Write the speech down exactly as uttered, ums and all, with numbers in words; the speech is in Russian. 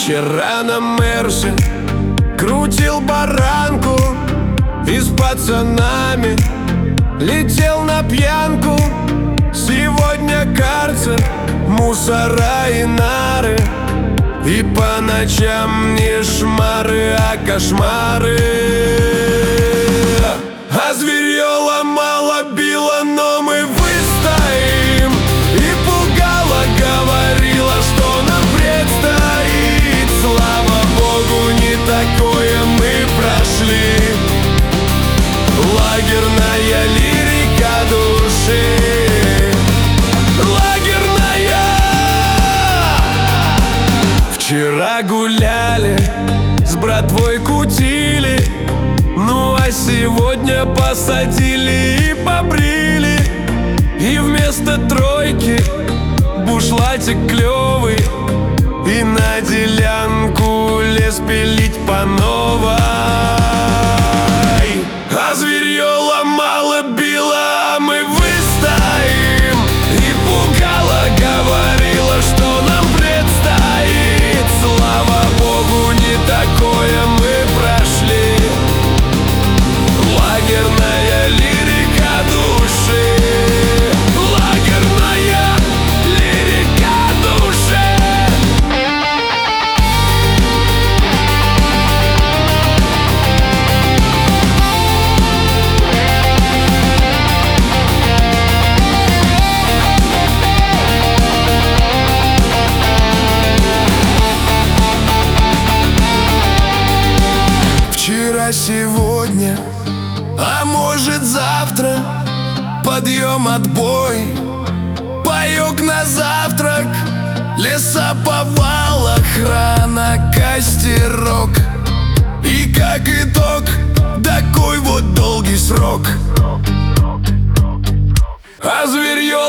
Вчера на Мерсе крутил баранку и с пацанами летел на пьянку. Сегодня карцер, мусора и нары, и по ночам не шмары, а кошмары. А зверье ломало, било, но мы выстоим. И пугало, говорила, что нам предстоит. Слава Богу, не такое мы прошли. Лагерная лирика души. Лагерная. Вчера гуляли, с братвой кутили, ну а сегодня посадили и побрили. И вместо тройки бушлатик клёвый, и на делянку лес пилить по новой. А зверье ломало, било, а мы выстоим. И пугало, говорила, что нам предстоит. Слава Богу, не такое мы прошли. Лагерная лирика души. Лагерная лирика души. Вчера, сегодня, а может завтра, подъем, отбой, паёк на завтрак, лесоповал, охрана, костерок. И как итог, такой вот долгий срок. А зверье